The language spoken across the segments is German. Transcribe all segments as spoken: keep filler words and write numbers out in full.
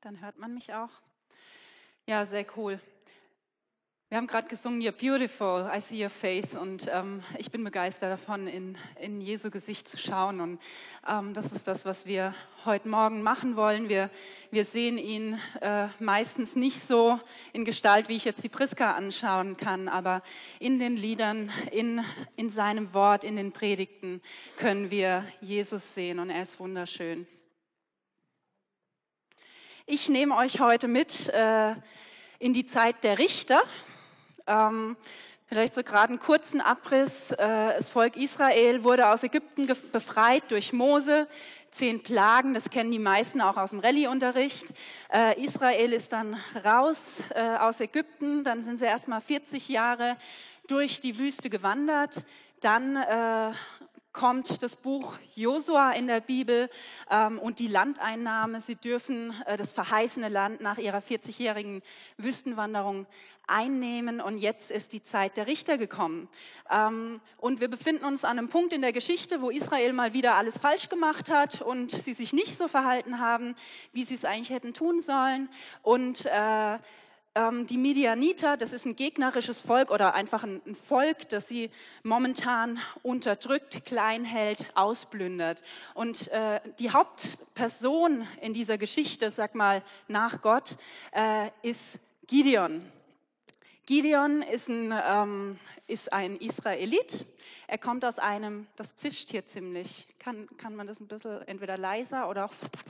Dann hört man mich auch. Ja, sehr cool. Wir haben gerade gesungen, You're beautiful, I see your face. Und ähm, ich bin begeistert davon, in, in Jesu Gesicht zu schauen. Und ähm, das ist das, was wir heute Morgen machen wollen. Wir, wir sehen ihn äh, meistens nicht so in Gestalt, wie ich jetzt die Priska anschauen kann. Aber in den Liedern, in, in seinem Wort, in den Predigten können wir Jesus sehen. Und er ist wunderschön. Ich nehme euch heute mit äh, in die Zeit der Richter. Ähm, vielleicht so gerade einen kurzen Abriss. Äh, das Volk Israel wurde aus Ägypten ge- befreit durch Mose. Zehn Plagen, das kennen die meisten auch aus dem Rallye-Unterricht. Äh, Israel ist dann raus äh, aus Ägypten. Dann sind sie erst mal vierzig Jahre durch die Wüste gewandert. Dann äh, kommt das Buch Josua in der Bibel ähm, und die Landeinnahme. Sie dürfen äh, das verheißene Land nach ihrer vierzigjährigen Wüstenwanderung einnehmen und jetzt ist die Zeit der Richter gekommen. Ähm, und wir befinden uns an einem Punkt in der Geschichte, wo Israel mal wieder alles falsch gemacht hat und sie sich nicht so verhalten haben, wie sie es eigentlich hätten tun sollen. Und äh, die Midianiter, das ist ein gegnerisches Volk oder einfach ein Volk, das sie momentan unterdrückt, klein hält, ausplündert. Und äh, die Hauptperson in dieser Geschichte, sag mal nach Gott, äh, ist Gideon. Gideon ist ein, ähm, ist ein Israelit. Er kommt aus einem, das zischt hier ziemlich. Kann, kann man das ein bisschen entweder leiser oder auch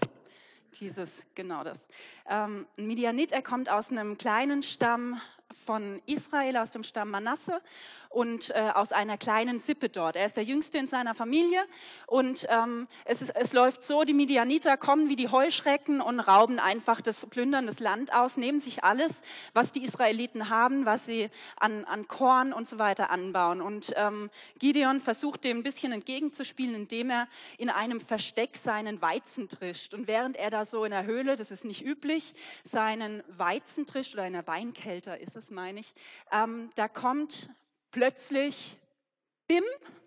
dieses, genau das. Ähm, ein Midianit, er kommt aus einem kleinen Stamm von Israel, aus dem Stamm Manasse und äh, aus einer kleinen Sippe dort. Er ist der Jüngste in seiner Familie und ähm, es, ist, es läuft so, die Midianiter kommen wie die Heuschrecken und rauben einfach das, plündern das Land aus, nehmen sich alles, was die Israeliten haben, was sie an, an Korn und so weiter anbauen. Und ähm, Gideon versucht dem ein bisschen entgegenzuspielen, indem er in einem Versteck seinen Weizen trischt. Und während er da so in der Höhle, das ist nicht üblich, seinen Weizen trischt oder in der Weinkelter ist es, meine ich, ähm, da kommt plötzlich, bim,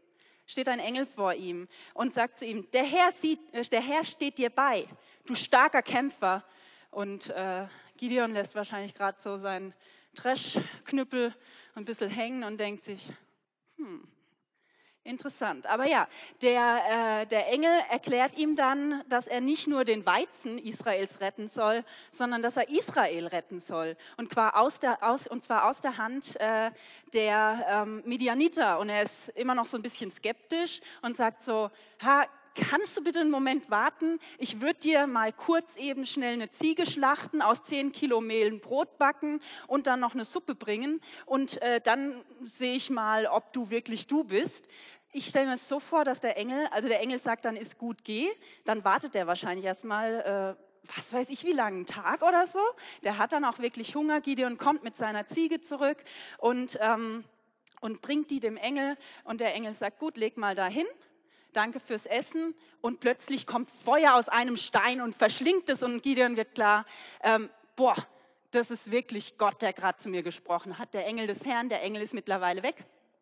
steht ein Engel vor ihm und sagt zu ihm, der Herr, sieht, der Herr steht dir bei, du starker Kämpfer. Und äh, Gideon lässt wahrscheinlich gerade so seinen Dreschknüppel ein bisschen hängen und denkt sich, hm, interessant. Aber ja, der, äh, der Engel erklärt ihm dann, dass er nicht nur den Weizen Israels retten soll, sondern dass er Israel retten soll. Und zwar aus der, aus, und zwar aus der Hand äh, der ähm, Midianiter. Und er ist immer noch so ein bisschen skeptisch und sagt so, ha, kannst du bitte einen Moment warten? Ich würde dir mal kurz eben schnell eine Ziege schlachten, aus zehn Kilo Mehl ein Brot backen und dann noch eine Suppe bringen. Und äh, dann sehe ich mal, ob du wirklich du bist. Ich stelle mir es so vor, dass der Engel, also der Engel sagt dann, ist gut, geh. Dann wartet der wahrscheinlich erstmal, äh, was weiß ich, wie lange, einen Tag oder so. Der hat dann auch wirklich Hunger. Gideon kommt mit seiner Ziege zurück und, ähm, und bringt die dem Engel. Und der Engel sagt, gut, leg mal dahin. Danke fürs Essen. Und plötzlich kommt Feuer aus einem Stein und verschlingt es. Und Gideon wird klar, ähm, boah, das ist wirklich Gott, der gerade zu mir gesprochen hat. Der Engel des Herrn, der Engel ist mittlerweile weg.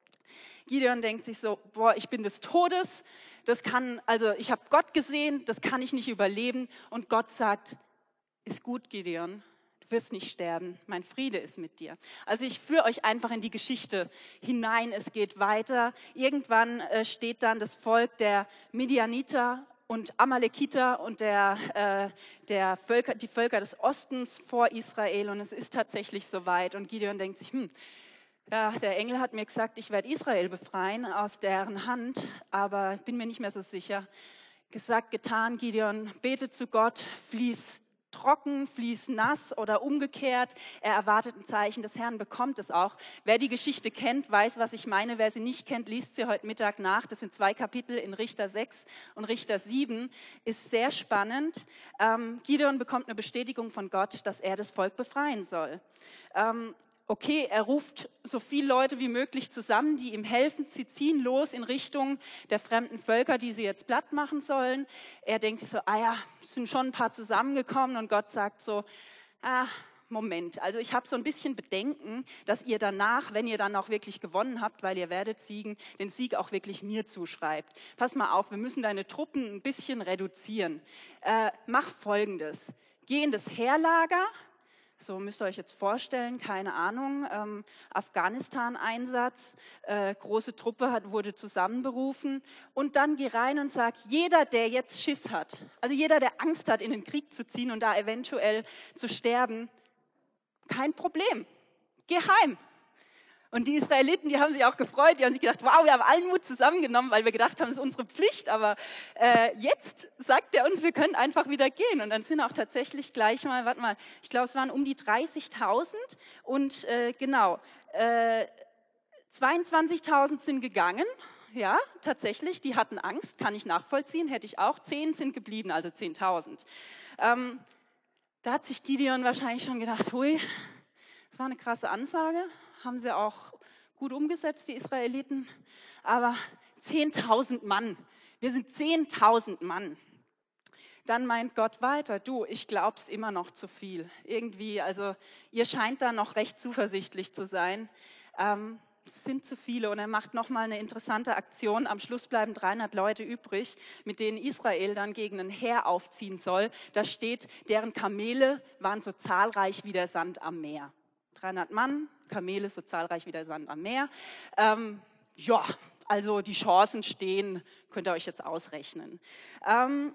Gideon denkt sich so, boah, ich bin des Todes, das kann, also ich habe Gott gesehen, das kann ich nicht überleben. Und Gott sagt, ist gut, Gideon, du wirst nicht sterben, mein Friede ist mit dir. Also ich führe euch einfach in die Geschichte hinein, es geht weiter. Irgendwann äh, steht dann das Volk der Midianiter und Amalekiter und der, äh, der Völker, die Völker des Ostens vor Israel und es ist tatsächlich soweit. Und Gideon denkt sich, hm, ja, der Engel hat mir gesagt, ich werde Israel befreien aus deren Hand, aber ich bin mir nicht mehr so sicher. Gesagt, getan, Gideon betet zu Gott, fließ trocken, fließ nass oder umgekehrt. Er erwartet ein Zeichen des Herrn, bekommt es auch. Wer die Geschichte kennt, weiß, was ich meine. Wer sie nicht kennt, liest sie heute Mittag nach. Das sind zwei Kapitel in Richter sechs und Richter sieben. Ist sehr spannend. Ähm, Gideon bekommt eine Bestätigung von Gott, dass er das Volk befreien soll. Ähm, Okay, er ruft so viele Leute wie möglich zusammen, die ihm helfen. Sie ziehen los in Richtung der fremden Völker, die sie jetzt platt machen sollen. Er denkt sich so, ah ja, es sind schon ein paar zusammengekommen und Gott sagt so, ah, Moment, also ich habe so ein bisschen Bedenken, dass ihr danach, wenn ihr dann auch wirklich gewonnen habt, weil ihr werdet siegen, den Sieg auch wirklich mir zuschreibt. Pass mal auf, wir müssen deine Truppen ein bisschen reduzieren. Äh, mach Folgendes. geh in das Heerlager. So müsst ihr euch jetzt vorstellen, keine Ahnung, ähm, Afghanistan-Einsatz, äh, große Truppe hat, wurde zusammenberufen und dann geh rein und sag, jeder, der jetzt Schiss hat, also jeder, der Angst hat, in den Krieg zu ziehen und da eventuell zu sterben, kein Problem, geh heim. Und die Israeliten, die haben sich auch gefreut, die haben sich gedacht, wow, wir haben allen Mut zusammengenommen, weil wir gedacht haben, es ist unsere Pflicht, aber äh, jetzt sagt er uns, wir können einfach wieder gehen. Und dann sind auch tatsächlich gleich mal, warte mal, ich glaube, es waren um die dreißigtausend und äh, genau, äh, zweiundzwanzigtausend sind gegangen, ja, tatsächlich, die hatten Angst, kann ich nachvollziehen, hätte ich auch, zehn sind geblieben, also zehntausend. Ähm, da hat sich Gideon wahrscheinlich schon gedacht, hui, das war eine krasse Ansage, haben sie auch gut umgesetzt, die Israeliten, aber zehntausend Mann, wir sind zehntausend Mann. Dann meint Gott weiter, du, ich glaub's immer noch zu viel. Irgendwie, also ihr scheint da noch recht zuversichtlich zu sein. Ähm, es sind zu viele und er macht nochmal eine interessante Aktion. Am Schluss bleiben dreihundert Leute übrig, mit denen Israel dann gegen ein Heer aufziehen soll. Da steht, deren Kamele waren so zahlreich wie der Sand am Meer. dreihundert Mann, Kamele so zahlreich wie der Sand am Meer. Ähm, ja, also die Chancen stehen, könnt ihr euch jetzt ausrechnen. Ähm,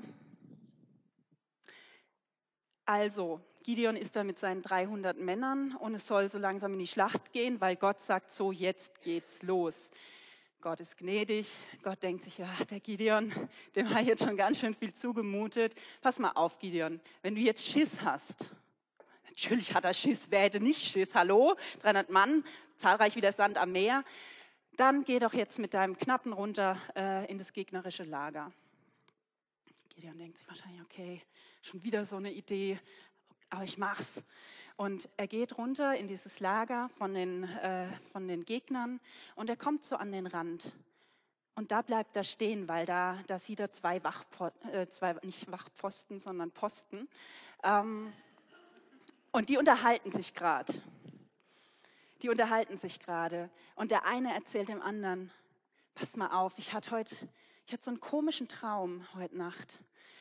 also, Gideon ist da mit seinen dreihundert Männern und es soll so langsam in die Schlacht gehen, weil Gott sagt, so jetzt geht's los. Gott ist gnädig, Gott denkt sich, ja, der Gideon, dem habe ich jetzt schon ganz schön viel zugemutet. Pass mal auf, Gideon, wenn du jetzt Schiss hast, natürlich hat er Schiss, wer hätte nicht Schiss, hallo, dreihundert Mann, zahlreich wie der Sand am Meer, dann geh doch jetzt mit deinem Knappen runter äh, in das gegnerische Lager. Gideon denkt sich wahrscheinlich, okay, schon wieder so eine Idee, aber ich mach's. Und er geht runter in dieses Lager von den, äh, von den Gegnern und er kommt so an den Rand. Und da bleibt er stehen, weil da, da sieht er zwei, Wachpfosten, äh, zwei nicht Wachpfosten, sondern Posten. Ähm, und die unterhalten sich gerade. Die unterhalten sich gerade. Und der eine erzählt dem anderen, pass mal auf, ich hatte heute, ich hatte so einen komischen Traum heute Nacht.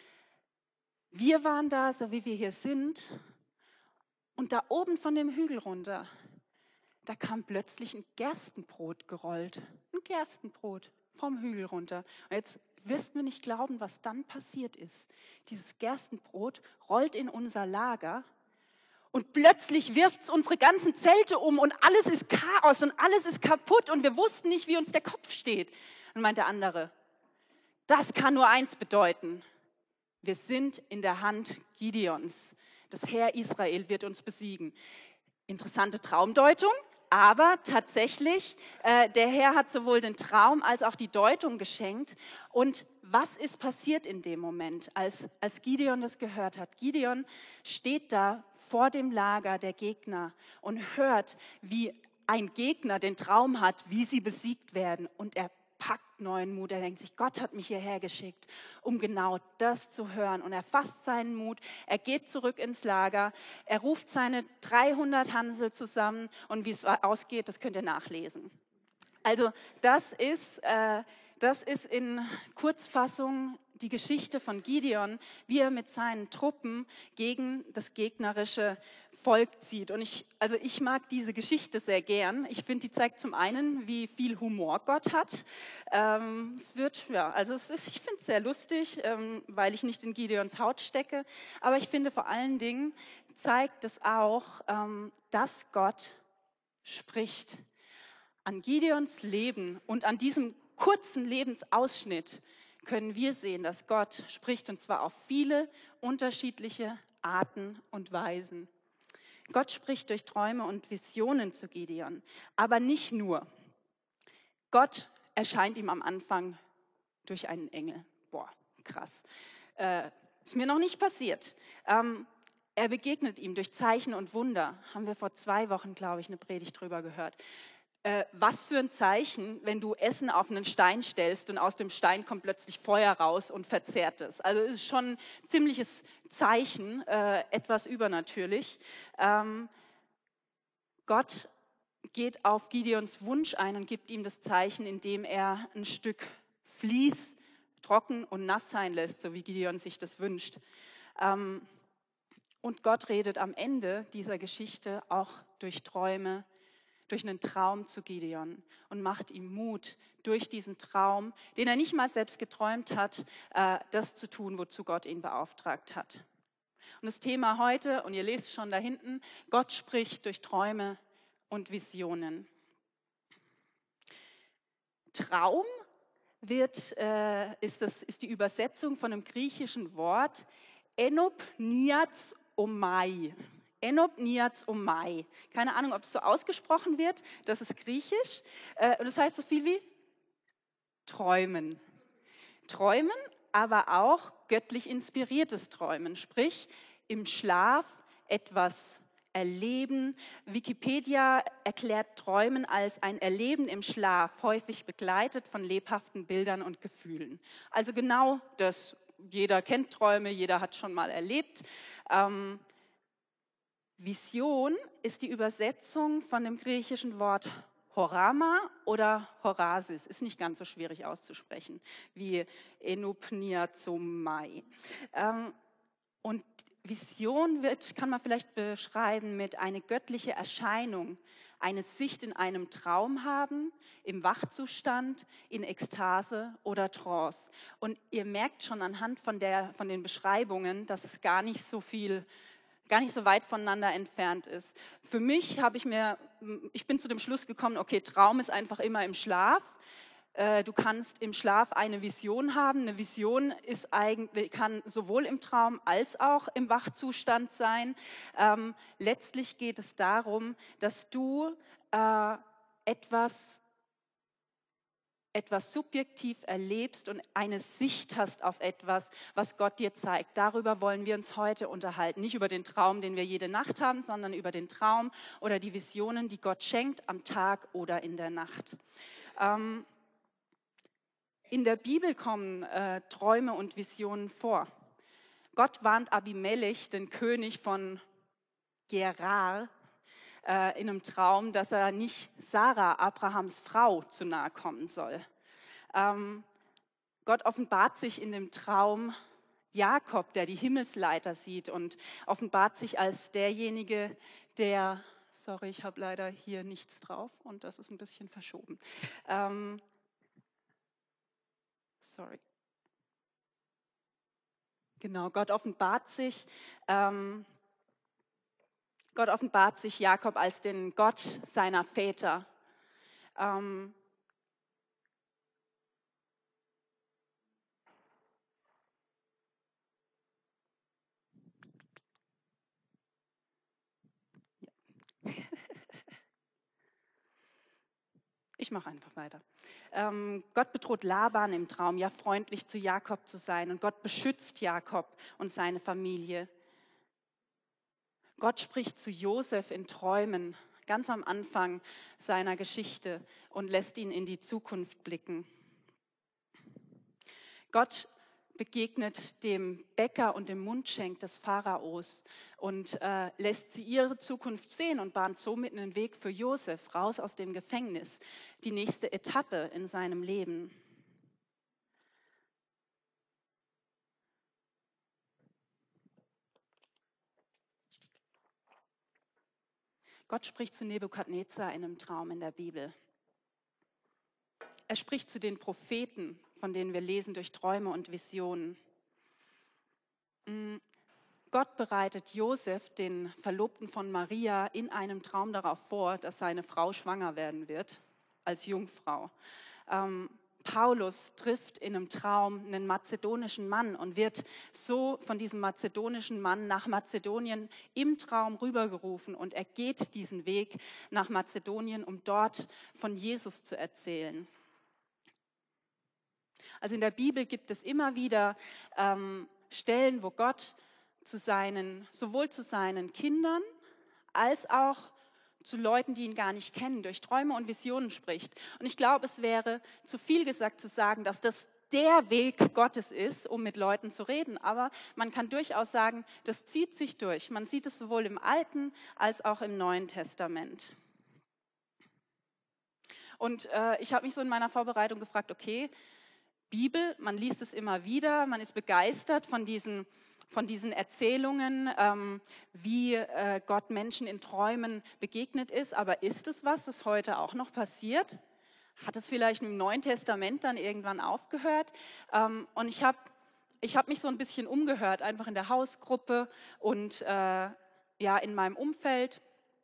Wir waren da, so wie wir hier sind, und da oben von dem Hügel runter, da kam plötzlich ein Gerstenbrot gerollt. Ein Gerstenbrot vom Hügel runter. Und jetzt wirst du mir nicht glauben, was dann passiert ist. Dieses Gerstenbrot rollt in unser Lager und plötzlich wirft es unsere ganzen Zelte um und alles ist Chaos und alles ist kaputt und wir wussten nicht, wie uns der Kopf steht. Und meint der andere, das kann nur eins bedeuten. Wir sind in der Hand Gideons. Das Heer Israel wird uns besiegen. Interessante Traumdeutung, aber tatsächlich, äh, der Herr hat sowohl den Traum als auch die Deutung geschenkt. Und was ist passiert in dem Moment, als, als Gideon das gehört hat? Gideon steht da vor dem Lager der Gegner und hört, wie ein Gegner den Traum hat, wie sie besiegt werden. Und er packt neuen Mut. Er denkt sich, Gott hat mich hierher geschickt, um genau das zu hören. Und er fasst seinen Mut, er geht zurück ins Lager, er ruft seine dreihundert Hansel zusammen und wie es ausgeht, das könnt ihr nachlesen. Also das ist, äh, das ist in Kurzfassung die Geschichte von Gideon, wie er mit seinen Truppen gegen das gegnerische Volk zieht. Und ich, also ich mag diese Geschichte sehr gern. Ich finde, die zeigt zum einen, wie viel Humor Gott hat. Ähm, es wird, ja, also es ist, ich finde es sehr lustig, ähm, weil ich nicht in Gideons Haut stecke. Aber ich finde vor allen Dingen zeigt es auch, ähm, dass Gott spricht. An Gideons Leben und an diesem kurzen Lebensausschnitt können wir sehen, dass Gott spricht, und zwar auf viele unterschiedliche Arten und Weisen. Gott spricht durch Träume und Visionen zu Gideon, aber nicht nur. Gott erscheint ihm am Anfang durch einen Engel. Boah, krass. Äh, ist mir noch nicht passiert. Ähm, er begegnet ihm durch Zeichen und Wunder. Haben wir vor zwei Wochen, glaube ich, eine Predigt drüber gehört. Äh, was für ein Zeichen, wenn du Essen auf einen Stein stellst und aus dem Stein kommt plötzlich Feuer raus und verzehrt es. Also es ist schon ein ziemliches Zeichen, äh, etwas übernatürlich. Ähm, Gott geht auf Gideons Wunsch ein und gibt ihm das Zeichen, indem er ein Stück Vlies trocken und nass sein lässt, so wie Gideon sich das wünscht. Ähm, Und Gott redet am Ende dieser Geschichte auch durch Träume, durch einen Traum zu Gideon und macht ihm Mut, durch diesen Traum, den er nicht mal selbst geträumt hat, äh, das zu tun, wozu Gott ihn beauftragt hat. Und das Thema heute, und ihr lest schon da hinten, Gott spricht durch Träume und Visionen. Traum wird, äh, ist, das, ist die Übersetzung von einem griechischen Wort Enopniatsomai. Enopniatsomai. Keine Ahnung, ob es so ausgesprochen wird. Das ist griechisch. Äh, und das heißt so viel wie träumen. Träumen, aber auch göttlich inspiriertes Träumen. Sprich, im Schlaf etwas erleben. Wikipedia erklärt Träumen als ein Erleben im Schlaf, häufig begleitet von lebhaften Bildern und Gefühlen. Also genau das. Jeder kennt Träume, jeder hat schon mal erlebt. Ähm, Vision ist die Übersetzung von dem griechischen Wort Horama oder Horasis. Ist nicht ganz so schwierig auszusprechen wie Enupniazomai. Ähm, und Vision wird, kann man vielleicht beschreiben mit eine göttliche Erscheinung, eine Sicht in einem Traum haben, im Wachzustand, in Ekstase oder Trance. Und ihr merkt schon anhand von, der, von den Beschreibungen, dass es gar nicht so viel, gar nicht so weit voneinander entfernt ist. Für mich habe ich mir, ich bin zu dem Schluss gekommen, okay, Traum ist einfach immer im Schlaf. Du kannst im Schlaf eine Vision haben. Eine Vision ist eigentlich, kann sowohl im Traum als auch im Wachzustand sein. Ähm, letztlich geht es darum, dass du äh, etwas, etwas subjektiv erlebst und eine Sicht hast auf etwas, was Gott dir zeigt. Darüber wollen wir uns heute unterhalten. Nicht über den Traum, den wir jede Nacht haben, sondern über den Traum oder die Visionen, die Gott schenkt am Tag oder in der Nacht. Ähm, In der Bibel kommen äh, Träume und Visionen vor. Gott warnt Abimelech, den König von Gerar, äh, in einem Traum, dass er nicht Sarah, Abrahams Frau, zu nahe kommen soll. Ähm, Gott offenbart sich in dem Traum Jakob, der die Himmelsleiter sieht und offenbart sich als derjenige, der, sorry, ich habe leider hier nichts drauf und das ist ein bisschen verschoben. Ähm, sorry. Genau, Gott offenbart sich, ähm, Gott offenbart sich Jakob als den Gott seiner Väter. Ähm, ja. Ich mache einfach weiter. Ähm, Gott bedroht Laban im Traum, ja freundlich zu Jakob zu sein, und Gott beschützt Jakob und seine Familie. Gott spricht zu Josef in Träumen, ganz am Anfang seiner Geschichte, und lässt ihn in die Zukunft blicken. Gott begegnet dem Bäcker und dem Mundschenk des Pharaos und äh, lässt sie ihre Zukunft sehen und bahnt somit einen Weg für Josef raus aus dem Gefängnis, die nächste Etappe in seinem Leben. Gott spricht zu Nebukadnezar in einem Traum in der Bibel. Er spricht zu den Propheten, von denen wir lesen durch Träume und Visionen. Gott bereitet Josef, den Verlobten von Maria, in einem Traum darauf vor, dass seine Frau schwanger werden wird, als Jungfrau. Ähm, Paulus trifft in einem Traum einen mazedonischen Mann und wird so von diesem mazedonischen Mann nach Mazedonien im Traum rübergerufen. Und er geht diesen Weg nach Mazedonien, um dort von Jesus zu erzählen. Also in der Bibel gibt es immer wieder ähm, Stellen, wo Gott zu seinen, sowohl zu seinen Kindern als auch zu Leuten, die ihn gar nicht kennen, durch Träume und Visionen spricht. Und ich glaube, es wäre zu viel gesagt zu sagen, dass das der Weg Gottes ist, um mit Leuten zu reden. Aber man kann durchaus sagen, das zieht sich durch. Man sieht es sowohl im Alten als auch im Neuen Testament. Und äh, ich habe mich so in meiner Vorbereitung gefragt, okay, Bibel, man liest es immer wieder, man ist begeistert von diesen von diesen Erzählungen, ähm, wie äh, Gott Menschen in Träumen begegnet ist. Aber ist es was, das heute auch noch passiert? Hat es vielleicht im Neuen Testament dann irgendwann aufgehört? Ähm, und ich habe ich hab mich so ein bisschen umgehört, einfach in der Hausgruppe und äh, ja, in meinem Umfeld.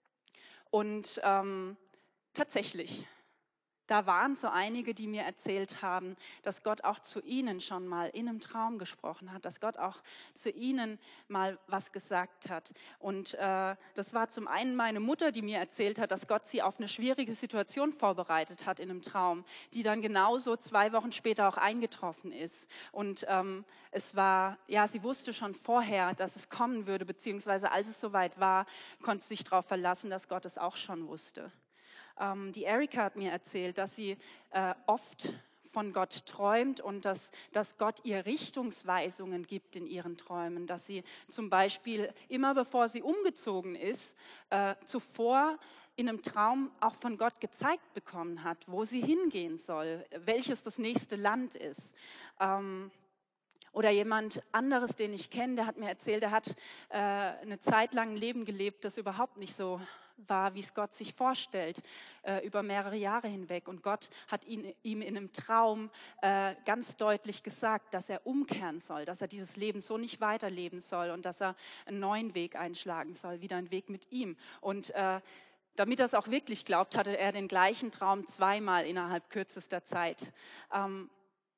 Und ähm, tatsächlich, da waren so einige, die mir erzählt haben, dass Gott auch zu ihnen schon mal in einem Traum gesprochen hat, dass Gott auch zu ihnen mal was gesagt hat. Und äh, das war zum einen meine Mutter, die mir erzählt hat, dass Gott sie auf eine schwierige Situation vorbereitet hat in einem Traum, die dann genauso zwei Wochen später auch eingetroffen ist. Und ähm, es war, ja, sie wusste schon vorher, dass es kommen würde, beziehungsweise als es soweit war, konnte sie sich darauf verlassen, dass Gott es auch schon wusste. Ähm, die Erika hat mir erzählt, dass sie äh, oft von Gott träumt und dass, dass Gott ihr Richtungsweisungen gibt in ihren Träumen, dass sie zum Beispiel immer bevor sie umgezogen ist, äh, zuvor in einem Traum auch von Gott gezeigt bekommen hat, wo sie hingehen soll, welches das nächste Land ist. Ähm, Oder jemand anderes, den ich kenne, der hat mir erzählt, der hat äh, eine Zeit lang ein Leben gelebt, das überhaupt nicht so war, wie es Gott sich vorstellt, äh, über mehrere Jahre hinweg. Und Gott hat ihn, ihm in einem Traum äh, ganz deutlich gesagt, dass er umkehren soll, dass er dieses Leben so nicht weiterleben soll und dass er einen neuen Weg einschlagen soll, wieder einen Weg mit ihm. Und äh, damit er es auch wirklich glaubt, hatte er den gleichen Traum zweimal innerhalb kürzester Zeit. Ähm,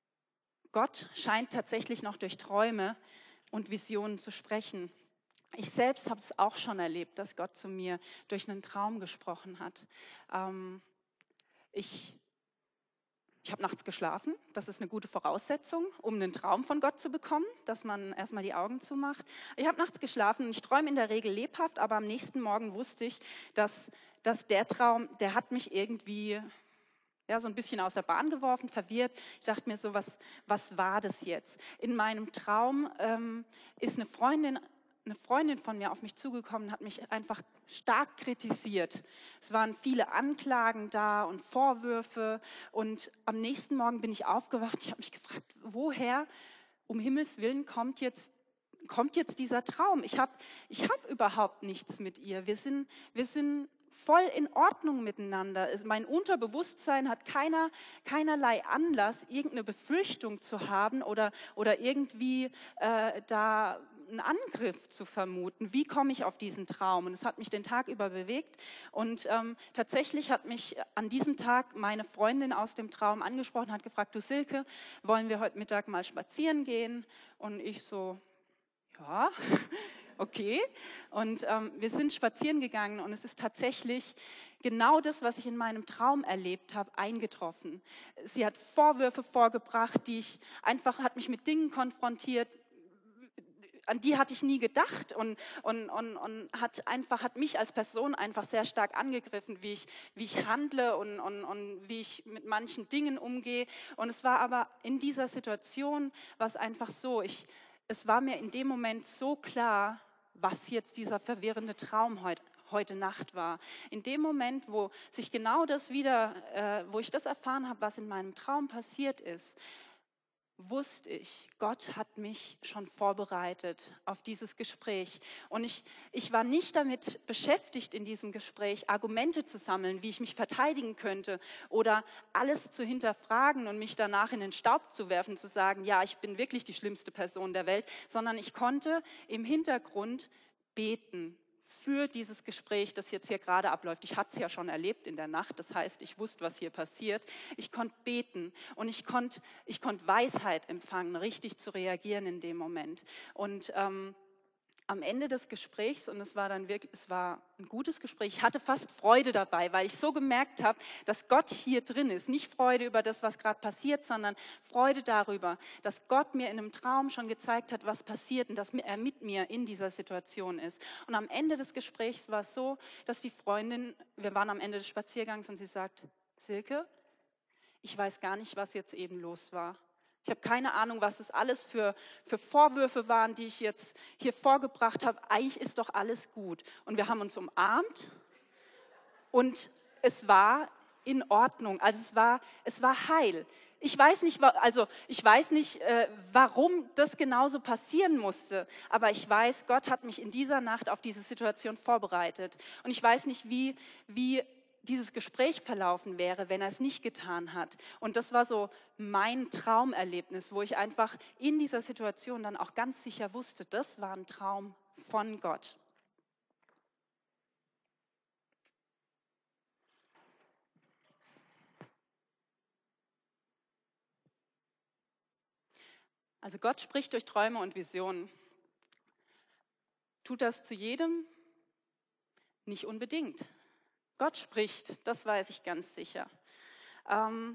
Gott scheint tatsächlich noch durch Träume und Visionen zu sprechen. Ich selbst habe es auch schon erlebt, dass Gott zu mir durch einen Traum gesprochen hat. Ähm, ich ich habe nachts geschlafen. Das ist eine gute Voraussetzung, um einen Traum von Gott zu bekommen, dass man erstmal die Augen zumacht. Ich habe nachts geschlafen und ich träume in der Regel lebhaft, aber am nächsten Morgen wusste ich, dass, dass der Traum, der hat mich irgendwie ja, so ein bisschen aus der Bahn geworfen, verwirrt. Ich dachte mir so, was, was war das jetzt? In meinem Traum ähm, ist eine Freundin, eine Freundin von mir auf mich zugekommen, hat mich einfach stark kritisiert. Es waren viele Anklagen da und Vorwürfe. Und am nächsten Morgen bin ich aufgewacht. Ich habe mich gefragt, woher um Himmels Willen kommt jetzt kommt jetzt dieser Traum? Ich habe ich hab überhaupt nichts mit ihr. Wir sind, wir sind voll in Ordnung miteinander. Mein Unterbewusstsein hat keiner, keinerlei Anlass, irgendeine Befürchtung zu haben oder, oder irgendwie äh, da einen Angriff zu vermuten. Wie komme ich auf diesen Traum? Und es hat mich den Tag über bewegt. Und ähm, tatsächlich hat mich an diesem Tag meine Freundin aus dem Traum angesprochen, hat gefragt, du Silke, wollen wir heute Mittag mal spazieren gehen? Und ich so, ja, okay. Und ähm, wir sind spazieren gegangen und es ist tatsächlich genau das, was ich in meinem Traum erlebt habe, eingetroffen. Sie hat Vorwürfe vorgebracht, die ich einfach, hat mich mit Dingen konfrontiert, an die hatte ich nie gedacht und, und, und, und hat einfach, hat mich als Person einfach sehr stark angegriffen, wie ich, wie ich handle und, und, und wie ich mit manchen Dingen umgehe. Und es war aber in dieser Situation, war es einfach so, ich, es war mir in dem Moment so klar, was jetzt dieser verwirrende Traum heute, heute Nacht war. In dem Moment, wo sich genau das wieder, äh, wo ich das erfahren habe, was in meinem Traum passiert ist, wusste ich, Gott hat mich schon vorbereitet auf dieses Gespräch. Und ich, ich war nicht damit beschäftigt, in diesem Gespräch Argumente zu sammeln, wie ich mich verteidigen könnte oder alles zu hinterfragen und mich danach in den Staub zu werfen, zu sagen, ja, ich bin wirklich die schlimmste Person der Welt, sondern ich konnte im Hintergrund beten für dieses Gespräch, das jetzt hier gerade abläuft. Ich hatte es ja schon erlebt in der Nacht, das heißt, ich wusste, was hier passiert. Ich konnte beten und ich konnte ich konnte Weisheit empfangen, richtig zu reagieren in dem Moment. Und ähm, am Ende des Gesprächs, und es war dann wirklich, es war ein gutes Gespräch, ich hatte fast Freude dabei, weil ich so gemerkt habe, dass Gott hier drin ist. Nicht Freude über das, was gerade passiert, sondern Freude darüber, dass Gott mir in einem Traum schon gezeigt hat, was passiert und dass er mit mir in dieser Situation ist. Und am Ende des Gesprächs war es so, dass die Freundin, wir waren am Ende des Spaziergangs und sie sagt, Silke, ich weiß gar nicht, was jetzt eben los war. Ich habe keine Ahnung, was es alles für, für Vorwürfe waren, die ich jetzt hier vorgebracht habe. Eigentlich ist doch alles gut. Und wir haben uns umarmt und es war in Ordnung. Also es war, es war heil. Ich weiß nicht, wa- also ich weiß nicht, äh, warum das genauso passieren musste, aber ich weiß, Gott hat mich in dieser Nacht auf diese Situation vorbereitet. Und ich weiß nicht, wie, wie dieses Gespräch verlaufen wäre, wenn er es nicht getan hat. Und das war so mein Traumerlebnis, wo ich einfach in dieser Situation dann auch ganz sicher wusste, das war ein Traum von Gott. Also Gott spricht durch Träume und Visionen. Tut das zu jedem? Nicht unbedingt. Gott spricht, das weiß ich ganz sicher. Ähm,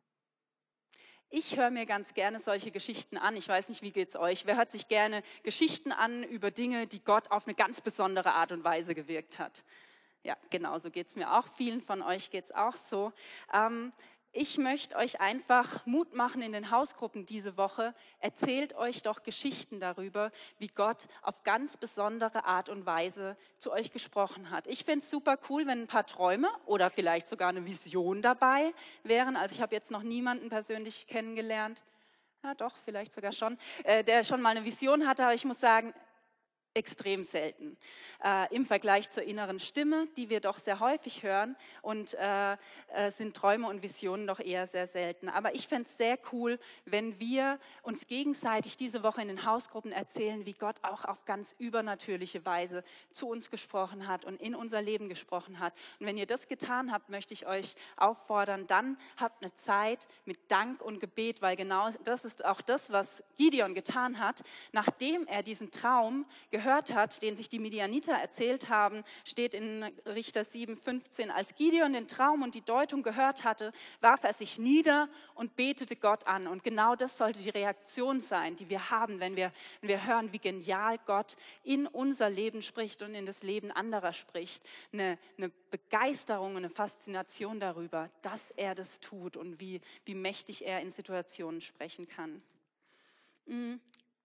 ich höre mir ganz gerne solche Geschichten an. Ich weiß nicht, wie geht es euch? Wer hört sich gerne Geschichten an über Dinge, die Gott auf eine ganz besondere Art und Weise gewirkt hat? Ja, genau, so geht es mir auch. Vielen von euch geht es auch so. Ähm, ich möchte euch einfach Mut machen in den Hausgruppen diese Woche. Erzählt euch doch Geschichten darüber, wie Gott auf ganz besondere Art und Weise zu euch gesprochen hat. Ich finde es super cool, wenn ein paar Träume oder vielleicht sogar eine Vision dabei wären. Also ich habe jetzt noch niemanden persönlich kennengelernt, ja doch, vielleicht sogar schon, äh, der schon mal eine Vision hatte, aber ich muss sagen, extrem selten äh, im Vergleich zur inneren Stimme, die wir doch sehr häufig hören, und äh, äh, sind Träume und Visionen doch eher sehr selten. Aber ich fände es sehr cool, wenn wir uns gegenseitig diese Woche in den Hausgruppen erzählen, wie Gott auch auf ganz übernatürliche Weise zu uns gesprochen hat und in unser Leben gesprochen hat. Und wenn ihr das getan habt, möchte ich euch auffordern, dann habt eine Zeit mit Dank und Gebet, weil genau das ist auch das, was Gideon getan hat, nachdem er diesen Traum gehört gehört hat, den sich die Midianiter erzählt haben, steht in Richter sieben, fünfzehn. Als Gideon den Traum und die Deutung gehört hatte, warf er sich nieder und betete Gott an. Und genau das sollte die Reaktion sein, die wir haben, wenn wir, wenn wir hören, wie genial Gott in unser Leben spricht und in das Leben anderer spricht. Eine, eine Begeisterung, eine Faszination darüber, dass er das tut und wie, wie mächtig er in Situationen sprechen kann. Mhm.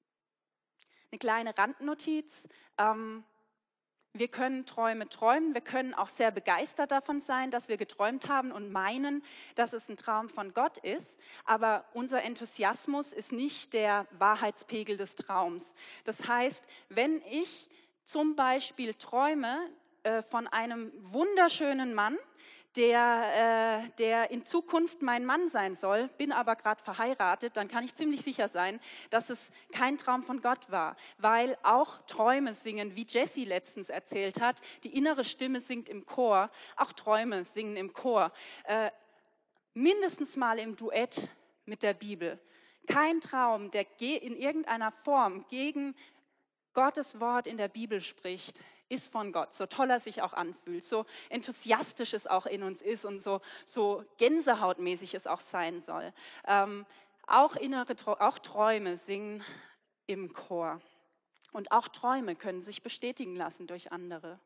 Eine kleine Randnotiz. Ähm, wir können Träume träumen, wir können auch sehr begeistert davon sein, dass wir geträumt haben und meinen, dass es ein Traum von Gott ist, aber unser Enthusiasmus ist nicht der Wahrheitspegel des Traums. Das heißt, wenn ich zum Beispiel träume äh, von einem wunderschönen Mann, der, äh, der in Zukunft mein Mann sein soll, bin aber gerade verheiratet, dann kann ich ziemlich sicher sein, dass es kein Traum von Gott war, weil auch Träume singen, wie Jessie letztens erzählt hat, die innere Stimme singt im Chor, auch Träume singen im Chor, äh, mindestens mal im Duett mit der Bibel. Kein Traum, der in irgendeiner Form gegen Gottes Wort in der Bibel spricht, ist von Gott, so toll er sich auch anfühlt, so enthusiastisch es auch in uns ist und so, so gänsehautmäßig es auch sein soll. Ähm, auch, innere, auch Träume singen im Chor und auch Träume können sich bestätigen lassen durch andere.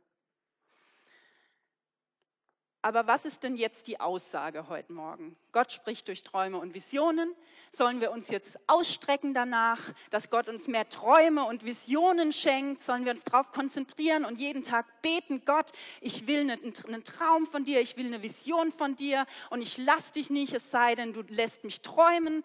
Aber was ist denn jetzt die Aussage heute Morgen? Gott spricht durch Träume und Visionen. Sollen wir uns jetzt ausstrecken danach, dass Gott uns mehr Träume und Visionen schenkt? Sollen wir uns darauf konzentrieren und jeden Tag beten, Gott, ich will einen Traum von dir, ich will eine Vision von dir und ich lass dich nicht, es sei denn, du lässt mich träumen.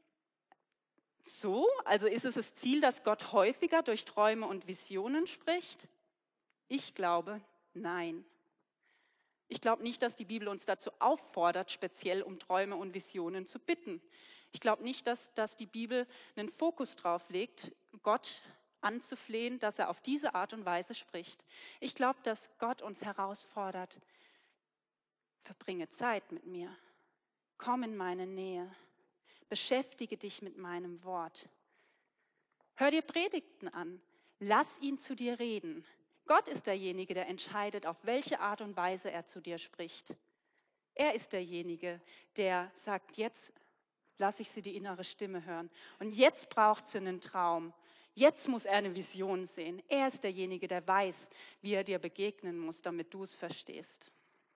So, also ist es das Ziel, dass Gott häufiger durch Träume und Visionen spricht? Ich glaube, nein. Ich glaube nicht, dass die Bibel uns dazu auffordert, speziell um Träume und Visionen zu bitten. Ich glaube nicht, dass, dass die Bibel einen Fokus drauf legt, Gott anzuflehen, dass er auf diese Art und Weise spricht. Ich glaube, dass Gott uns herausfordert, verbringe Zeit mit mir, komm in meine Nähe, beschäftige dich mit meinem Wort. Hör dir Predigten an, lass ihn zu dir reden. Gott ist derjenige, der entscheidet, auf welche Art und Weise er zu dir spricht. Er ist derjenige, der sagt, jetzt lasse ich sie die innere Stimme hören. Und jetzt braucht sie einen Traum. Jetzt muss er eine Vision sehen. Er ist derjenige, der weiß, wie er dir begegnen muss, damit du es verstehst.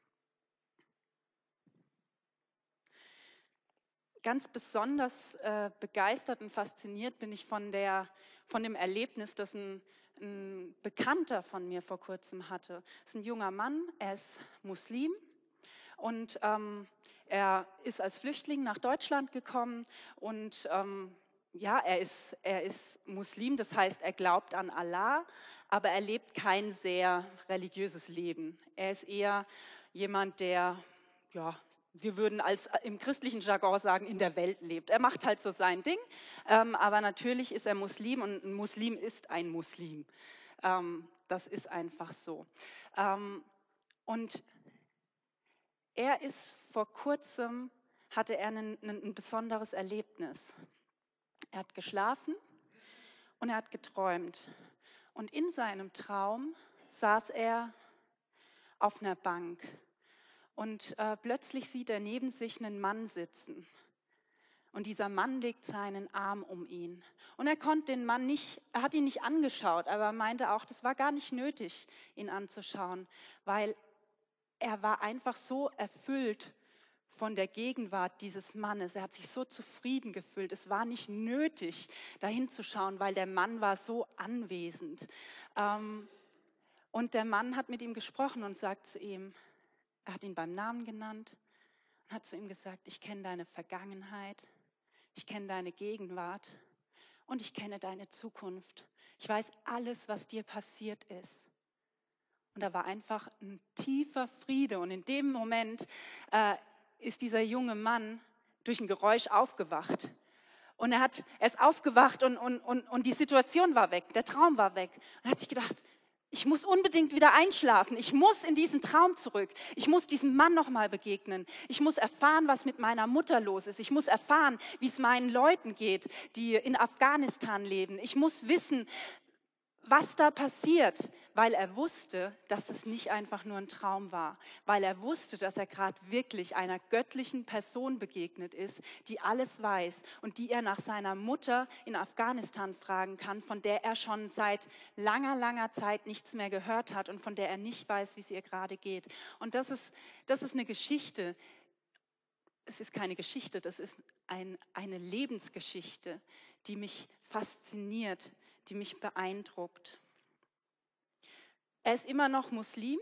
Ganz besonders äh, begeistert und fasziniert bin ich von, der, von dem Erlebnis, das ein, ein Bekannter von mir vor kurzem hatte. Es ist ein junger Mann, er ist Muslim Und ähm, er ist als Flüchtling nach Deutschland gekommen und ähm, ja, er ist, er ist Muslim, das heißt, er glaubt an Allah, aber er lebt kein sehr religiöses Leben. Er ist eher jemand, der, ja, wir würden als im christlichen Jargon sagen, in der Welt lebt. Er macht halt so sein Ding, ähm, aber natürlich ist er Muslim und ein Muslim ist ein Muslim. Ähm, das ist einfach so. Ähm, und er ist vor kurzem, hatte er ein, ein besonderes Erlebnis. Er hat geschlafen und er hat geträumt. Und in seinem Traum saß er auf einer Bank und äh, plötzlich sieht er neben sich einen Mann sitzen. Und dieser Mann legt seinen Arm um ihn. Und er konnte den Mann nicht, er hat ihn nicht angeschaut, aber er meinte auch, das war gar nicht nötig, ihn anzuschauen, weil er war einfach so erfüllt von der Gegenwart dieses Mannes. Er hat sich so zufrieden gefühlt. Es war nicht nötig, dahin zu schauen, weil der Mann war so anwesend. Ähm, und der Mann hat mit ihm gesprochen und sagt zu ihm, er hat ihn beim Namen genannt und hat zu ihm gesagt, ich kenne deine Vergangenheit, ich kenne deine Gegenwart und ich kenne deine Zukunft. Ich weiß alles, was dir passiert ist. Und da war einfach ein tiefer Friede. Und in dem Moment äh, ist dieser junge Mann durch ein Geräusch aufgewacht. Und er, hat, er ist aufgewacht und, und, und, und die Situation war weg, der Traum war weg. Und er hat sich gedacht, ich muss unbedingt wieder einschlafen. Ich muss in diesen Traum zurück. Ich muss diesem Mann nochmal begegnen. Ich muss erfahren, was mit meiner Mutter los ist. Ich muss erfahren, wie es meinen Leuten geht, die in Afghanistan leben. Ich muss wissen, was da passiert, weil er wusste, dass es nicht einfach nur ein Traum war, weil er wusste, dass er gerade wirklich einer göttlichen Person begegnet ist, die alles weiß und die er nach seiner Mutter in Afghanistan fragen kann, von der er schon seit langer, langer Zeit nichts mehr gehört hat und von der er nicht weiß, wie es ihr gerade geht. Und das ist, das ist eine Geschichte. Es ist keine Geschichte, das ist ein, eine Lebensgeschichte, die mich fasziniert, die mich beeindruckt. Er ist immer noch Muslim.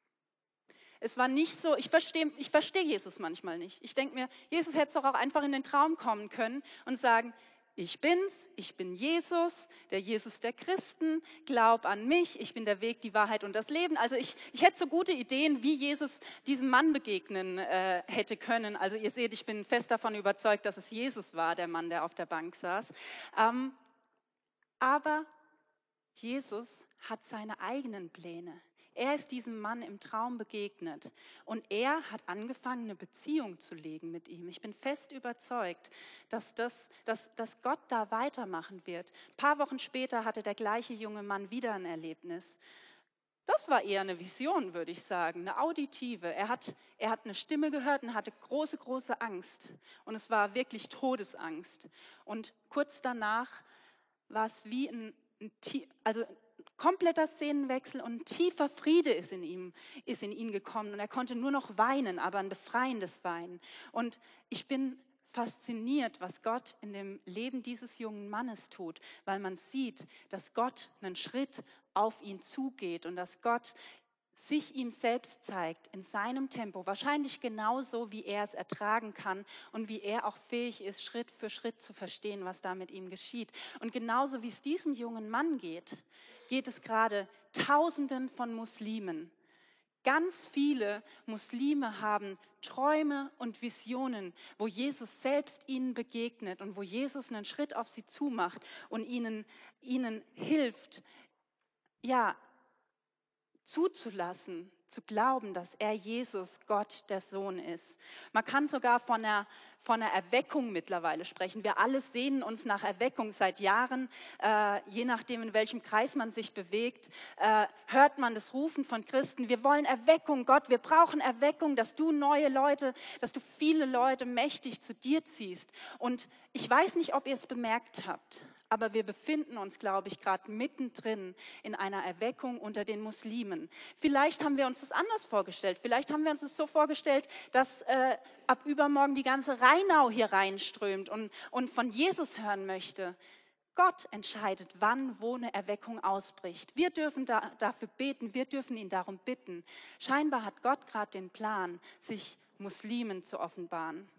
Es war nicht so, ich verstehe ich versteh Jesus manchmal nicht. Ich denke mir, Jesus hätte doch auch einfach in den Traum kommen können und sagen, ich bin's, ich bin Jesus, der Jesus der Christen, glaub an mich, ich bin der Weg, die Wahrheit und das Leben. Also ich, ich hätte so gute Ideen, wie Jesus diesem Mann begegnen äh, hätte können. Also ihr seht, ich bin fest davon überzeugt, dass es Jesus war, der Mann, der auf der Bank saß. Ähm, aber Jesus hat seine eigenen Pläne. Er ist diesem Mann im Traum begegnet und er hat angefangen, eine Beziehung zu legen mit ihm. Ich bin fest überzeugt, dass, das, dass, dass Gott da weitermachen wird. Ein paar Wochen später hatte der gleiche junge Mann wieder ein Erlebnis. Das war eher eine Vision, würde ich sagen, eine auditive. Er hat, er hat eine Stimme gehört und hatte große, große Angst. Und es war wirklich Todesangst. Und kurz danach war es wie ein Ein, also ein kompletter Szenenwechsel und ein tiefer Friede ist in ihm, ist in ihn gekommen und er konnte nur noch weinen, aber ein befreiendes Weinen. Und ich bin fasziniert, was Gott in dem Leben dieses jungen Mannes tut, weil man sieht, dass Gott einen Schritt auf ihn zugeht und dass Gott sich ihm selbst zeigt, in seinem Tempo, wahrscheinlich genauso, wie er es ertragen kann und wie er auch fähig ist, Schritt für Schritt zu verstehen, was da mit ihm geschieht. Und genauso wie es diesem jungen Mann geht, geht es gerade Tausenden von Muslimen. Ganz viele Muslime haben Träume und Visionen, wo Jesus selbst ihnen begegnet und wo Jesus einen Schritt auf sie zumacht und ihnen, ihnen hilft, ja, zuzulassen, zu glauben, dass er Jesus, Gott, der Sohn ist. Man kann sogar von einer, von einer Erweckung mittlerweile sprechen. Wir alle sehnen uns nach Erweckung seit Jahren. Äh, je nachdem, in welchem Kreis man sich bewegt, äh, hört man das Rufen von Christen. Wir wollen Erweckung, Gott, wir brauchen Erweckung, dass du neue Leute, dass du viele Leute mächtig zu dir ziehst. Und ich weiß nicht, ob ihr es bemerkt habt, aber wir befinden uns, glaube ich, gerade mittendrin in einer Erweckung unter den Muslimen. Vielleicht haben wir uns das anders vorgestellt. Vielleicht haben wir uns das so vorgestellt, dass äh, ab übermorgen die ganze Rheinau hier reinströmt und, und von Jesus hören möchte. Gott entscheidet, wann, wo eine Erweckung ausbricht. Wir dürfen da, dafür beten, wir dürfen ihn darum bitten. Scheinbar hat Gott gerade den Plan, sich Muslimen zu offenbaren.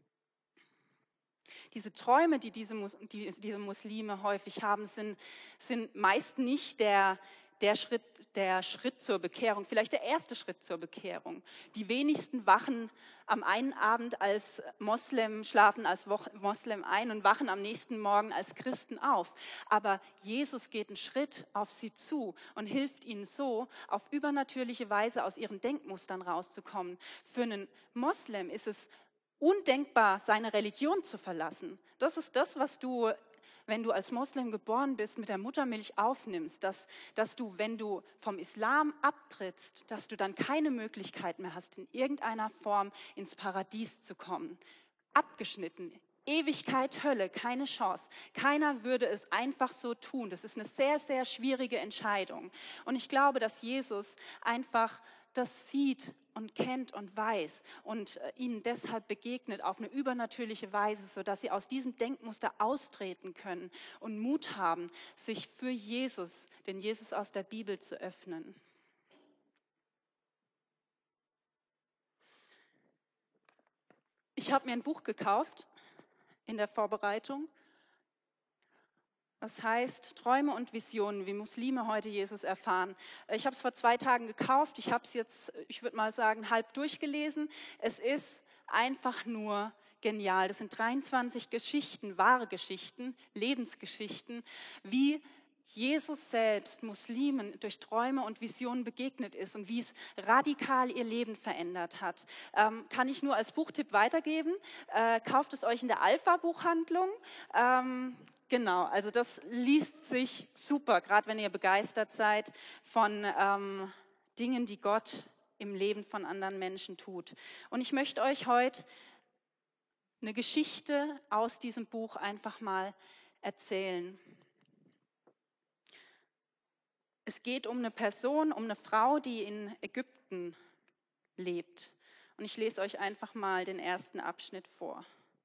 Diese Träume, die diese, die diese Muslime häufig haben, sind, sind meist nicht der, der, Schritt, der Schritt zur Bekehrung, vielleicht der erste Schritt zur Bekehrung. Die wenigsten wachen am einen Abend als Moslem, schlafen als Moslem ein und wachen am nächsten Morgen als Christen auf. Aber Jesus geht einen Schritt auf sie zu und hilft ihnen so, auf übernatürliche Weise aus ihren Denkmustern rauszukommen. Für einen Moslem ist es undenkbar, seine Religion zu verlassen. Das ist das, was du, wenn du als Moslem geboren bist, mit der Muttermilch aufnimmst, dass, dass du, wenn du vom Islam abtrittst, dass du dann keine Möglichkeit mehr hast, in irgendeiner Form ins Paradies zu kommen. Abgeschnitten. Ewigkeit, Hölle, keine Chance. Keiner würde es einfach so tun. Das ist eine sehr, sehr schwierige Entscheidung. Und ich glaube, dass Jesus einfach das sieht und kennt und weiß und ihnen deshalb begegnet auf eine übernatürliche Weise, sodass sie aus diesem Denkmuster austreten können und Mut haben, sich für Jesus, den Jesus aus der Bibel, zu öffnen. Ich habe mir ein Buch gekauft in der Vorbereitung. Das heißt Träume und Visionen, wie Muslime heute Jesus erfahren. Ich habe es vor zwei Tagen gekauft. Ich habe es jetzt, ich würde mal sagen, halb durchgelesen. Es ist einfach nur genial. Das sind dreiundzwanzig Geschichten, wahre Geschichten, Lebensgeschichten, wie Jesus selbst Muslimen durch Träume und Visionen begegnet ist und wie es radikal ihr Leben verändert hat. Ähm, kann ich nur als Buchtipp weitergeben. Äh, kauft es euch in der Alpha-Buchhandlung. Ähm, genau, also das liest sich super, gerade wenn ihr begeistert seid von ähm, Dingen, die Gott im Leben von anderen Menschen tut. Und ich möchte euch heute eine Geschichte aus diesem Buch einfach mal erzählen. Es geht um eine Person, um eine Frau, die in Ägypten lebt. Und ich lese euch einfach mal den ersten Abschnitt vor.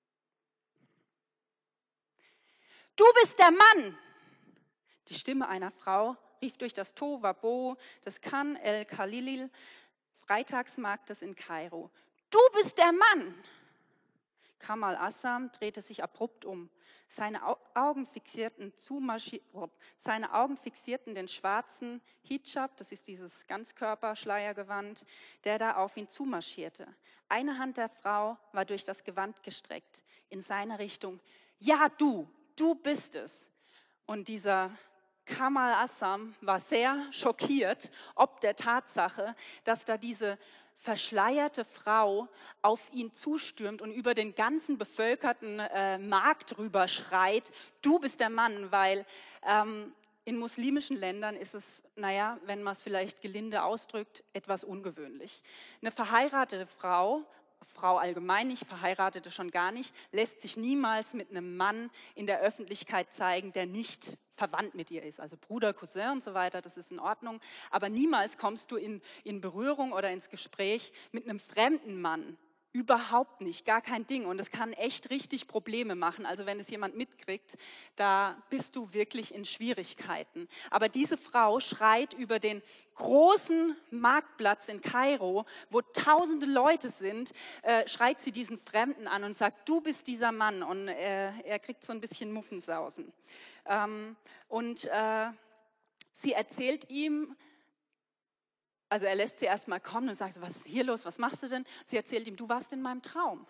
Du bist der Mann! Die Stimme einer Frau rief durch das Tohuwabohu des Khan el-Khalil, Freitagsmarktes in Kairo. Du bist der Mann! Kamal Assam drehte sich abrupt um. Seine Augen fixierten, seine Augen fixierten den schwarzen Hijab, das ist dieses Ganzkörperschleiergewand, der da auf ihn zumarschierte. Eine Hand der Frau war durch das Gewand gestreckt, in seine Richtung. Ja, du, du bist es. Und dieser Kamal Assam war sehr schockiert ob der Tatsache, dass da diese verschleierte Frau auf ihn zustürmt und über den ganzen bevölkerten äh, Markt rüber schreit, du bist der Mann, weil ähm, in muslimischen Ländern ist es, naja, wenn man es vielleicht gelinde ausdrückt, etwas ungewöhnlich. Eine verheiratete Frau, Frau allgemein nicht, Verheiratete schon gar nicht, lässt sich niemals mit einem Mann in der Öffentlichkeit zeigen, der nicht verwandt mit ihr ist. Also Bruder, Cousin und so weiter, das ist in Ordnung. Aber niemals kommst du in, in Berührung oder ins Gespräch mit einem fremden Mann. Überhaupt nicht, gar kein Ding. Und es kann echt richtig Probleme machen. Also wenn es jemand mitkriegt, da bist du wirklich in Schwierigkeiten. Aber diese Frau schreit über den großen Marktplatz in Kairo, wo tausende Leute sind, äh, schreit sie diesen Fremden an und sagt, du bist dieser Mann. Und äh, er kriegt so ein bisschen Muffensausen. Ähm, und äh, sie erzählt ihm, also er lässt sie erstmal kommen und sagt, was ist hier los, was machst du denn? Sie erzählt ihm, du warst in meinem Traum.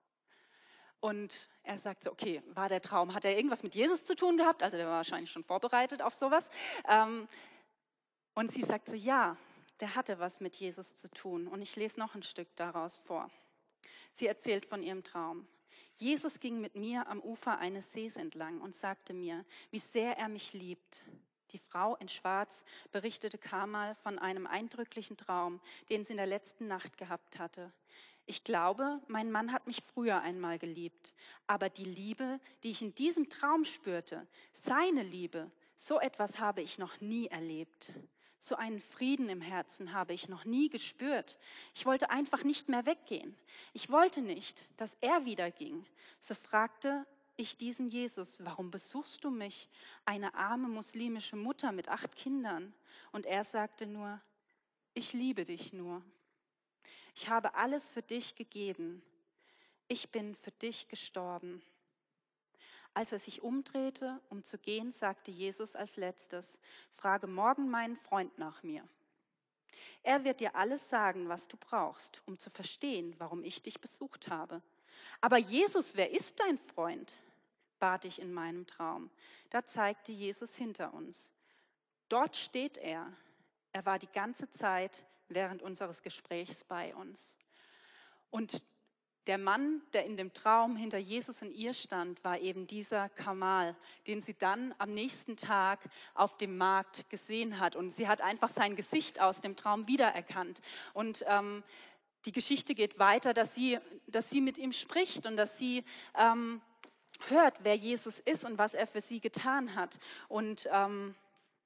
Und er sagt so, okay, war der Traum, hat er irgendwas mit Jesus zu tun gehabt? Also der war wahrscheinlich schon vorbereitet auf sowas. Ähm, und sie sagt so, ja, der hatte was mit Jesus zu tun. Und ich lese noch ein Stück daraus vor. Sie erzählt von ihrem Traum. Jesus ging mit mir am Ufer eines Sees entlang und sagte mir, wie sehr er mich liebt. Die Frau in Schwarz berichtete Kamal von einem eindrücklichen Traum, den sie in der letzten Nacht gehabt hatte. Ich glaube, mein Mann hat mich früher einmal geliebt, aber die Liebe, die ich in diesem Traum spürte, seine Liebe, so etwas habe ich noch nie erlebt. So einen Frieden im Herzen habe ich noch nie gespürt. Ich wollte einfach nicht mehr weggehen. Ich wollte nicht, dass er wieder ging. So fragte ich diesen Jesus, warum besuchst du mich, eine arme muslimische Mutter mit acht Kindern? Und er sagte nur, ich liebe dich nur. Ich habe alles für dich gegeben. Ich bin für dich gestorben. Als er sich umdrehte, um zu gehen, sagte Jesus als letztes, frage morgen meinen Freund nach mir. Er wird dir alles sagen, was du brauchst, um zu verstehen, warum ich dich besucht habe. Aber Jesus, wer ist dein Freund? Bat ich in meinem Traum. Da zeigte Jesus hinter uns. Dort steht er. Er war die ganze Zeit während unseres Gesprächs bei uns. Und der Mann, der in dem Traum hinter Jesus und ihr stand, war eben dieser Kamal, den sie dann am nächsten Tag auf dem Markt gesehen hat. Und sie hat einfach sein Gesicht aus dem Traum wiedererkannt. Und ähm, die Geschichte geht weiter, dass sie, dass sie mit ihm spricht und dass sie ähm, hört, wer Jesus ist und was er für sie getan hat. Und ähm,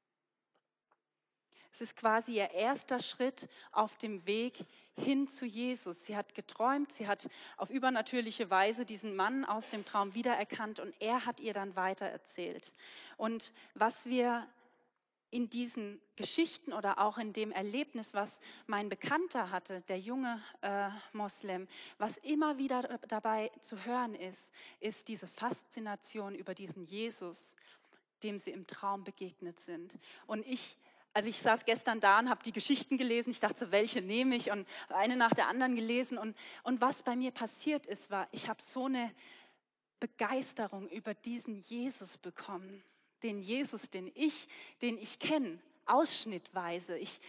es ist quasi ihr erster Schritt auf dem Weg hin zu Jesus. Sie hat geträumt, sie hat auf übernatürliche Weise diesen Mann aus dem Traum wiedererkannt und er hat ihr dann weitererzählt. Und was wir in diesen Geschichten oder auch in dem Erlebnis, was mein Bekannter hatte, der junge äh, Moslem, was immer wieder dabei zu hören ist, ist diese Faszination über diesen Jesus, dem sie im Traum begegnet sind. Und ich, also ich saß gestern da und habe die Geschichten gelesen. Ich dachte, welche nehme ich? Und eine nach der anderen gelesen. Und, und was bei mir passiert ist, war, ich habe so eine Begeisterung über diesen Jesus bekommen. Den Jesus, den ich, den ich kenne, ausschnittweise. Ich,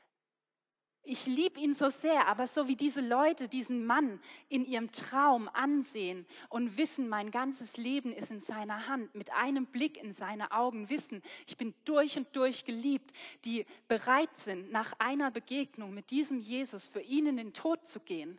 Ich liebe ihn so sehr, aber so wie diese Leute diesen Mann in ihrem Traum ansehen und wissen, mein ganzes Leben ist in seiner Hand, mit einem Blick in seine Augen wissen, ich bin durch und durch geliebt, die bereit sind, nach einer Begegnung mit diesem Jesus für ihn in den Tod zu gehen.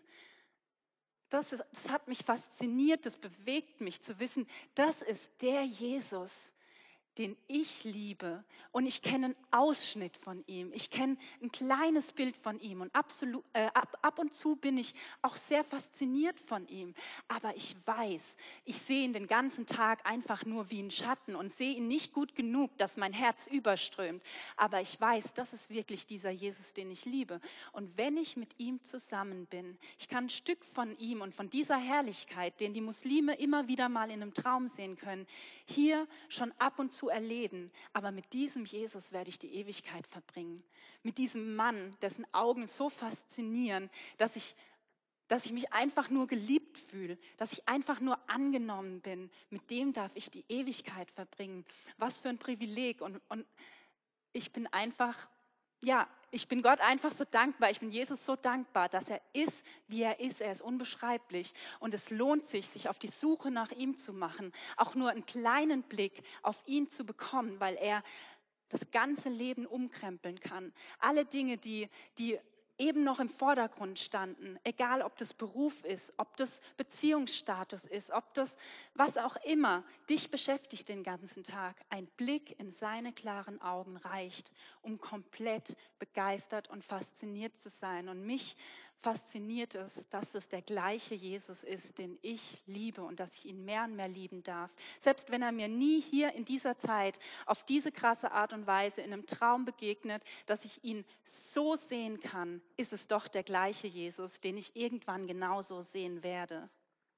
Das, ist, das hat mich fasziniert, das bewegt mich zu wissen, das ist der Jesus, den ich liebe. Und ich kenne einen Ausschnitt von ihm. Ich kenne ein kleines Bild von ihm. Und absolut, äh, ab, ab und zu bin ich auch sehr fasziniert von ihm. Aber ich weiß, ich sehe ihn den ganzen Tag einfach nur wie einen Schatten und sehe ihn nicht gut genug, dass mein Herz überströmt. Aber ich weiß, das ist wirklich dieser Jesus, den ich liebe. Und wenn ich mit ihm zusammen bin, ich kann ein Stück von ihm und von dieser Herrlichkeit, den die Muslime immer wieder mal in einem Traum sehen können, hier schon ab und zu erleben, aber mit diesem Jesus werde ich die Ewigkeit verbringen. Mit diesem Mann, dessen Augen so faszinieren, dass ich, dass ich mich einfach nur geliebt fühle, dass ich einfach nur angenommen bin. Mit dem darf ich die Ewigkeit verbringen. Was für ein Privileg. Und, und ich bin einfach, ja, ich bin Gott einfach so dankbar. Ich bin Jesus so dankbar, dass er ist, wie er ist. Er ist unbeschreiblich. Und es lohnt sich, sich auf die Suche nach ihm zu machen, auch nur einen kleinen Blick auf ihn zu bekommen, weil er das ganze Leben umkrempeln kann. Alle Dinge, die, die eben noch im Vordergrund standen, egal ob das Beruf ist, ob das Beziehungsstatus ist, ob das was auch immer dich beschäftigt den ganzen Tag, ein Blick in seine klaren Augen reicht, um komplett begeistert und fasziniert zu sein. Und mich fasziniert es, dass es der gleiche Jesus ist, den ich liebe und dass ich ihn mehr und mehr lieben darf. Selbst wenn er mir nie hier in dieser Zeit auf diese krasse Art und Weise in einem Traum begegnet, dass ich ihn so sehen kann, ist es doch der gleiche Jesus, den ich irgendwann genauso sehen werde.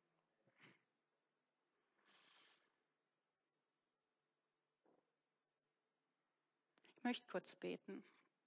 Ich möchte kurz beten.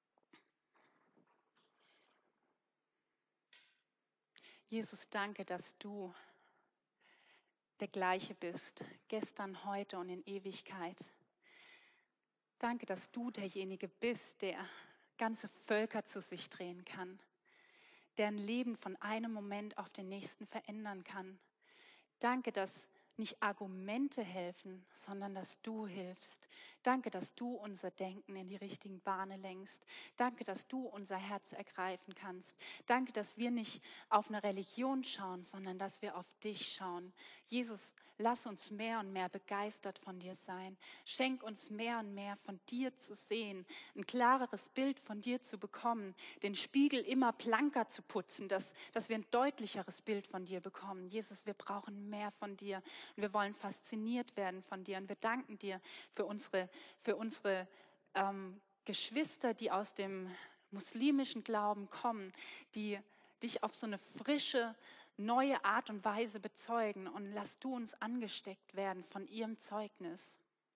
Jesus, danke, dass du der gleiche bist, gestern, heute und in Ewigkeit. Danke, dass du derjenige bist, der ganze Völker zu sich drehen kann, der ein Leben von einem Moment auf den nächsten verändern kann. Danke, dass nicht Argumente helfen, sondern dass du hilfst. Danke, dass du unser Denken in die richtigen Bahnen lenkst. Danke, dass du unser Herz ergreifen kannst. Danke, dass wir nicht auf eine Religion schauen, sondern dass wir auf dich schauen. Jesus, lass uns mehr und mehr begeistert von dir sein. Schenk uns mehr und mehr von dir zu sehen, ein klareres Bild von dir zu bekommen, den Spiegel immer blanker zu putzen, dass, dass wir ein deutlicheres Bild von dir bekommen. Jesus, wir brauchen mehr von dir. Und wir wollen fasziniert werden von dir. Und wir danken dir für unsere, für unsere ähm, Geschwister, die aus dem muslimischen Glauben kommen, die dich auf so eine frische, neue Art und Weise bezeugen. Und lass du uns angesteckt werden von ihrem Zeugnis.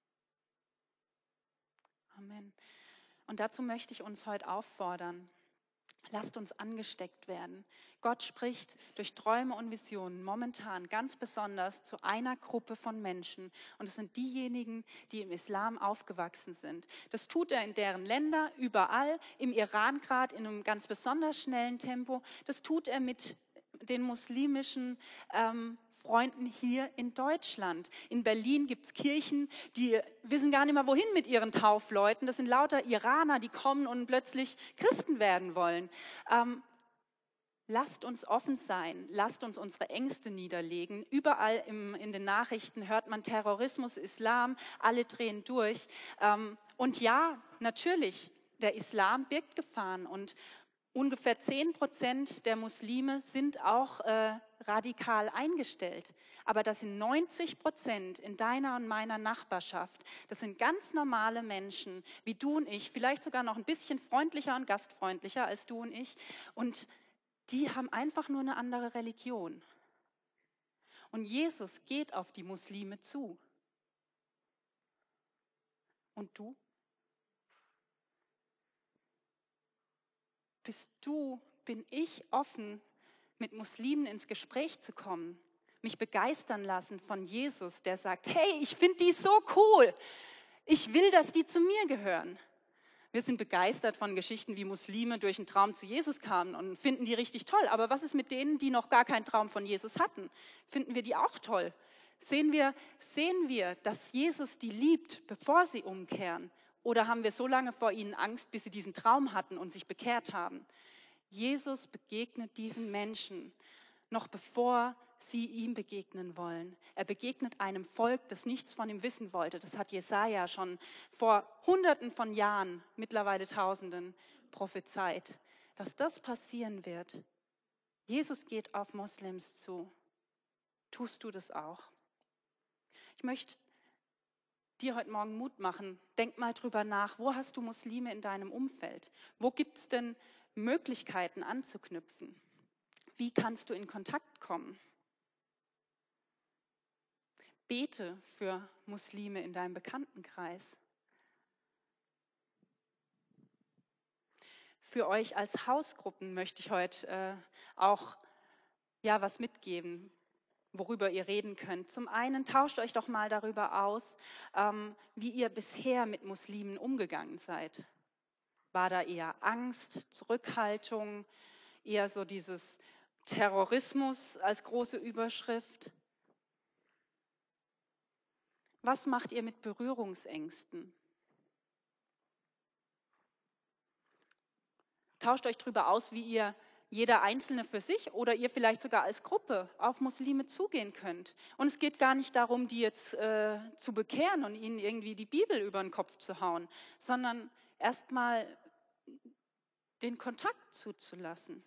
Amen. Und dazu möchte ich uns heute auffordern. Lasst uns angesteckt werden. Gott spricht durch Träume und Visionen momentan ganz besonders zu einer Gruppe von Menschen. Und es sind diejenigen, die im Islam aufgewachsen sind. Das tut er in deren Länder, überall, im Iran gerade in einem ganz besonders schnellen Tempo. Das tut er mit den muslimischen ähm, Freunden hier in Deutschland. In Berlin gibt es Kirchen, die wissen gar nicht mehr, wohin mit ihren Taufleuten. Das sind lauter Iraner, die kommen und plötzlich Christen werden wollen. Ähm, lasst uns offen sein, lasst uns unsere Ängste niederlegen. Überall im, in den Nachrichten hört man Terrorismus, Islam, alle drehen durch. Ähm, und ja, natürlich, der Islam birgt Gefahren und ungefähr zehn Prozent der Muslime sind auch äh, radikal eingestellt. Aber das sind neunzig Prozent in deiner und meiner Nachbarschaft. Das sind ganz normale Menschen, wie du und ich, vielleicht sogar noch ein bisschen freundlicher und gastfreundlicher als du und ich. Und die haben einfach nur eine andere Religion. Und Jesus geht auf die Muslime zu. Und du? Bist du, bin ich offen, mit Muslimen ins Gespräch zu kommen, mich begeistern lassen von Jesus, der sagt, hey, ich finde die so cool, ich will, dass die zu mir gehören. Wir sind begeistert von Geschichten, wie Muslime durch einen Traum zu Jesus kamen und finden die richtig toll. Aber was ist mit denen, die noch gar keinen Traum von Jesus hatten? Finden wir die auch toll? Sehen wir, sehen wir, dass Jesus die liebt, bevor sie umkehren? Oder haben wir so lange vor ihnen Angst, bis sie diesen Traum hatten und sich bekehrt haben? Jesus begegnet diesen Menschen, noch bevor sie ihm begegnen wollen. Er begegnet einem Volk, das nichts von ihm wissen wollte. Das hat Jesaja schon vor Hunderten von Jahren, mittlerweile Tausenden, prophezeit, dass das passieren wird. Jesus geht auf Moslems zu. Tust du das auch? Ich möchte dir heute Morgen Mut machen. Denk mal drüber nach, wo hast du Muslime in deinem Umfeld? Wo gibt es denn Möglichkeiten anzuknüpfen? Wie kannst du in Kontakt kommen? Bete für Muslime in deinem Bekanntenkreis. Für euch als Hausgruppen möchte ich heute äh, auch ja, was mitgeben, worüber ihr reden könnt. Zum einen tauscht euch doch mal darüber aus, ähm, wie ihr bisher mit Muslimen umgegangen seid. War da eher Angst, Zurückhaltung, eher so dieses Terrorismus als große Überschrift? Was macht ihr mit Berührungsängsten? Tauscht euch darüber aus, wie ihr jeder Einzelne für sich oder ihr vielleicht sogar als Gruppe auf Muslime zugehen könnt. Und es geht gar nicht darum, die jetzt äh, zu bekehren und ihnen irgendwie die Bibel über den Kopf zu hauen, sondern erstmal den Kontakt zuzulassen.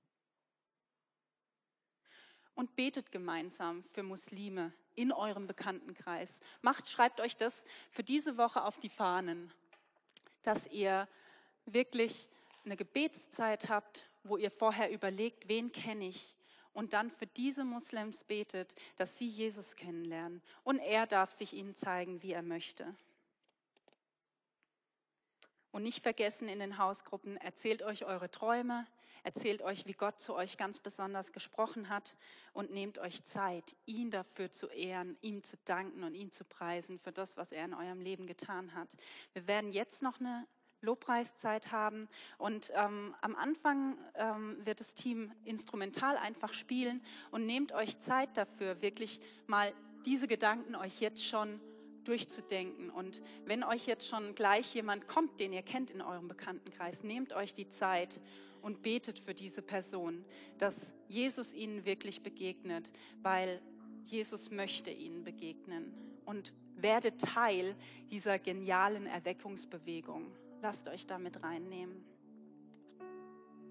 Und betet gemeinsam für Muslime in eurem Bekanntenkreis. Macht, schreibt euch das für diese Woche auf die Fahnen, dass ihr wirklich eine Gebetszeit habt, wo ihr vorher überlegt, wen kenne ich, und dann für diese Moslems betet, dass sie Jesus kennenlernen. Und er darf sich ihnen zeigen, wie er möchte. Und nicht vergessen in den Hausgruppen, erzählt euch eure Träume, erzählt euch, wie Gott zu euch ganz besonders gesprochen hat und nehmt euch Zeit, ihn dafür zu ehren, ihm zu danken und ihn zu preisen für das, was er in eurem Leben getan hat. Wir werden jetzt noch eine Lobpreiszeit haben und ähm, am Anfang ähm, wird das Team instrumental einfach spielen und nehmt euch Zeit dafür, wirklich mal diese Gedanken euch jetzt schon durchzudenken. Und wenn euch jetzt schon gleich jemand kommt, den ihr kennt in eurem Bekanntenkreis, nehmt euch die Zeit und betet für diese Person, dass Jesus ihnen wirklich begegnet, weil Jesus möchte ihnen begegnen. Und werdet Teil dieser genialen Erweckungsbewegung. Lasst euch damit reinnehmen.